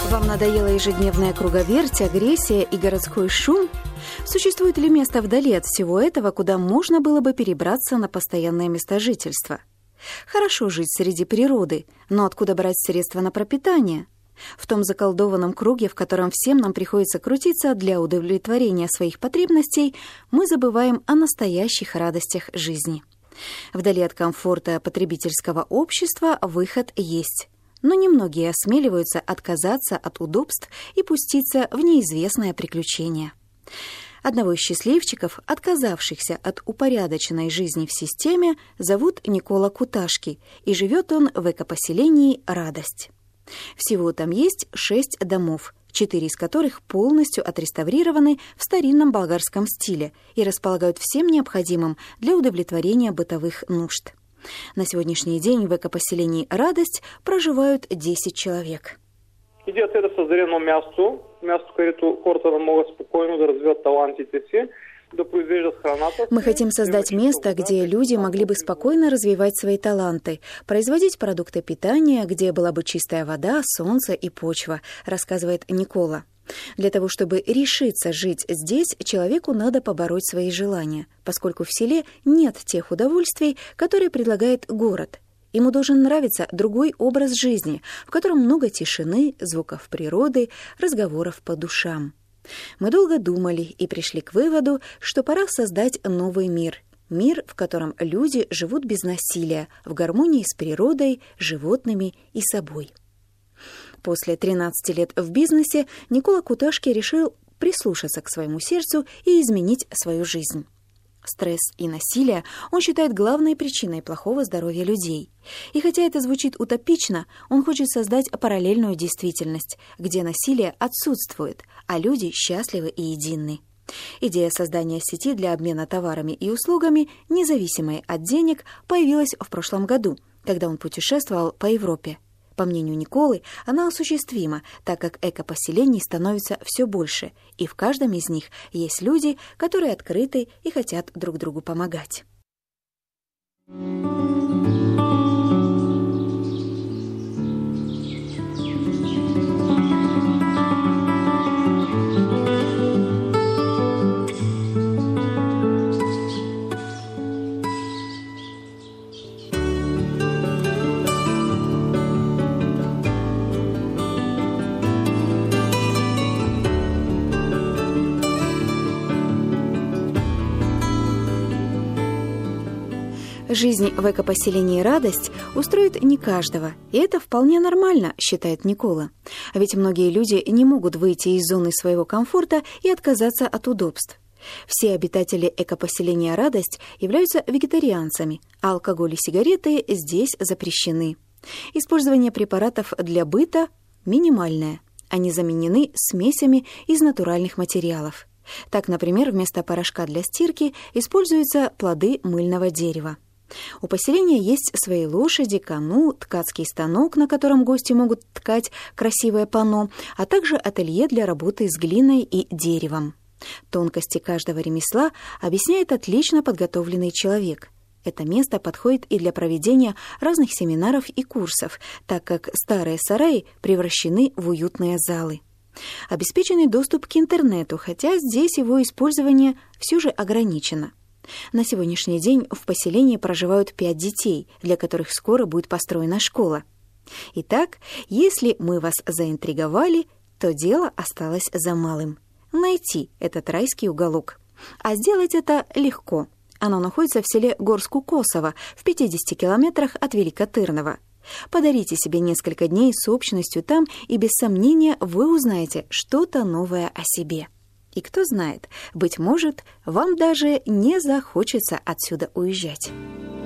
Вам надоела ежедневная круговерть, агрессия и городской шум? Существует ли место вдали от всего этого, куда можно было бы перебраться на постоянное место жительства? Хорошо жить среди природы, но откуда брать средства на пропитание? В том заколдованном круге, в котором всем нам приходится крутиться для удовлетворения своих потребностей, мы забываем о настоящих радостях жизни. Вдали от комфорта потребительского общества выход есть. Но немногие осмеливаются отказаться от удобств и пуститься в неизвестное приключение. Одного из счастливчиков, отказавшихся от упорядоченной жизни в системе, зовут Никола Куташки, и живет он в экопоселении «Радость». Всего там есть 6 домов, 4 из которых полностью отреставрированы в старинном болгарском стиле и располагают всем необходимым для удовлетворения бытовых нужд. На сегодняшний день в экопоселении «Радость» проживают 10 человек. Идеята да създаде едно място, където хората могат спокойно да развиват талантите си, да произвеждат храната. Мы хотим создать место, где люди могли бы спокойно развивать свои таланты, производить продукты питания, где была бы чистая вода, солнце и почва, рассказывает Никола. Для того, чтобы решиться жить здесь, человеку надо побороть свои желания, поскольку в селе нет тех удовольствий, которые предлагает город. Ему должен нравиться другой образ жизни, в котором много тишины, звуков природы, разговоров по душам. Мы долго думали и пришли к выводу, что пора создать новый мир. Мир, в котором люди живут без насилия, в гармонии с природой, животными и собой. После 13 лет в бизнесе Никола Куташки решил прислушаться к своему сердцу и изменить свою жизнь. Стресс и насилие он считает главной причиной плохого здоровья людей. И хотя это звучит утопично, он хочет создать параллельную действительность, где насилие отсутствует, а люди счастливы и едины. Идея создания сети для обмена товарами и услугами, независимой от денег, появилась в прошлом году, когда он путешествовал по Европе. По мнению Николы, она осуществима, так как экопоселений становится все больше, и в каждом из них есть люди, которые открыты и хотят друг другу помогать. Жизнь в экопоселении «Радость» устроит не каждого, и это вполне нормально, считает Никола. А ведь многие люди не могут выйти из зоны своего комфорта и отказаться от удобств. Все обитатели экопоселения «Радость» являются вегетарианцами, а алкоголь и сигареты здесь запрещены. Использование препаратов для быта минимальное. Они заменены смесями из натуральных материалов. Так, например, вместо порошка для стирки используются плоды мыльного дерева. У поселения есть свои лошади, кану, ткацкий станок, на котором гости могут ткать красивое панно, а также ателье для работы с глиной и деревом. Тонкости каждого ремесла объясняет отлично подготовленный человек. Это место подходит и для проведения разных семинаров и курсов, так как старые сараи превращены в уютные залы. Обеспеченный доступ к интернету, хотя здесь его использование все же ограничено. На сегодняшний день в поселении проживают 5 детей, для которых скоро будет построена школа. Итак, если мы вас заинтриговали, то дело осталось за малым – найти этот райский уголок. А сделать это легко. Оно находится в селе Горску-Косово, в 50 километрах от Великотырного. Подарите себе несколько дней с общностью там, и без сомнения вы узнаете что-то новое о себе. И кто знает, быть может, вам даже не захочется отсюда уезжать.